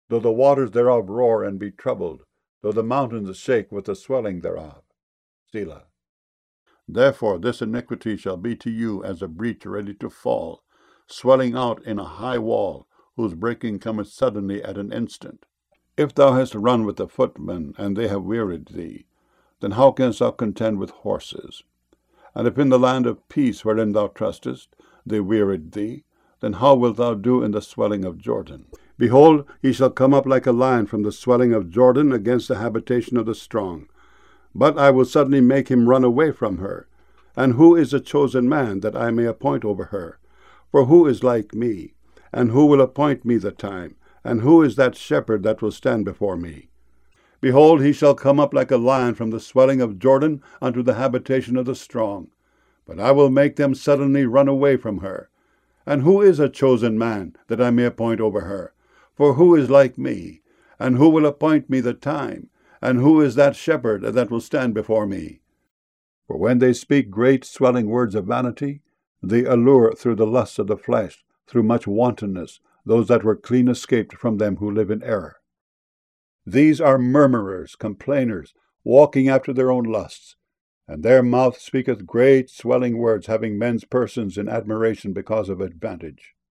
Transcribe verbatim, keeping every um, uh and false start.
though the waters thereof roar and be troubled, though the mountains shake with the swelling thereof. Selah. Therefore this iniquity shall be to you as a breach ready to fall, swelling out in a high wall, whose breaking cometh suddenly at an instant. If thou hast run with the footmen, and they have wearied thee, then how canst thou contend with horses? And if in the land of peace wherein thou trustest, they wearied thee, then how wilt thou do in the swelling of Jordan? Behold, he shall come up like a lion from the swelling of Jordan against the habitation of the strong. But I will suddenly make him run away from her. And who is a chosen man, that I may appoint over her? For who is like me? And who will appoint me the time? And who is that shepherd that will stand before me? Behold, he shall come up like a lion from the swelling of Jordan unto the habitation of the strong. But I will make them suddenly run away from her. And who is a chosen man, that I may appoint over her? For who is like me? And who will appoint me the time? And who is that shepherd that will stand before me? For when they speak great swelling words of vanity, they allure through the lusts of the flesh, through much wantonness, those that were clean escaped from them who live in error. These are murmurers, complainers, walking after their own lusts, and their mouth speaketh great swelling words, having men's persons in admiration because of advantage.